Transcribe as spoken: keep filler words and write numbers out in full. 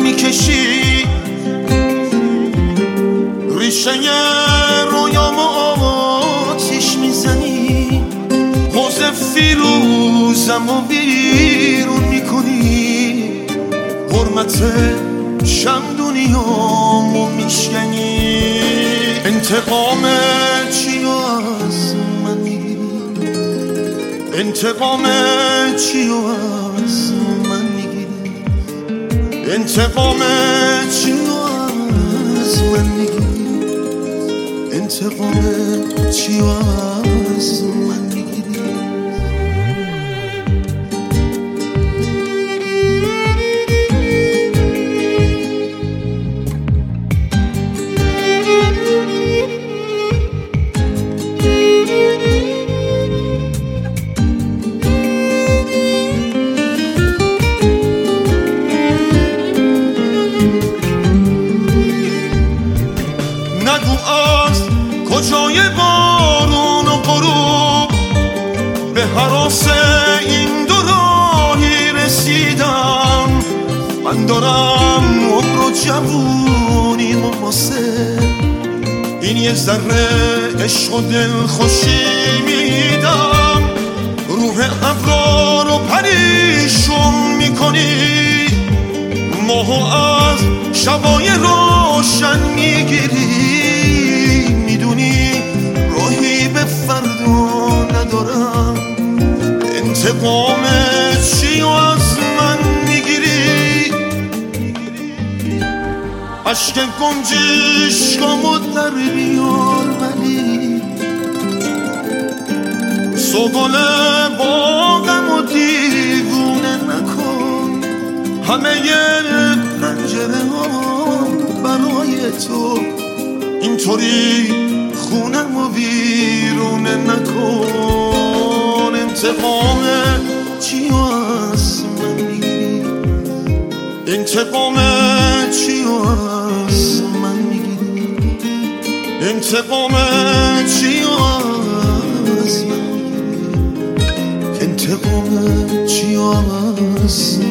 میکشی، ریشه رویامو آتیش میزنی، حوض فیروزمو بیرون میکنی، حرمت شمدونیامو میشکنی. انتقام چی از من میگیری؟ انتقام چی از من میگیری؟ انتقام چی از من میگیری؟ انتقام چی از من میگیری؟ نگو از کجای بارون و غروب به هراس این دو راهی رسیدم. من دارم عمر و جوونیم و واسه این یه ذره عشق و دلخوشی میدم. روح ابرا رو پریشون میکنی، ماهو از شبای روشن میگیری. میدونی راهی به فردا ندارم، انتقام چی از من میگیری؟ عشق گنجشکامو در بیار ولی سوگل باغم و دیوونه نکن. همه پنجره ها برای تو اینطوری خونم و ویرونه نکن. انتقام چی از من میگیری؟ انتقام چی از من میگیری؟ انتقام چی از من میگیری؟ انتقام چی از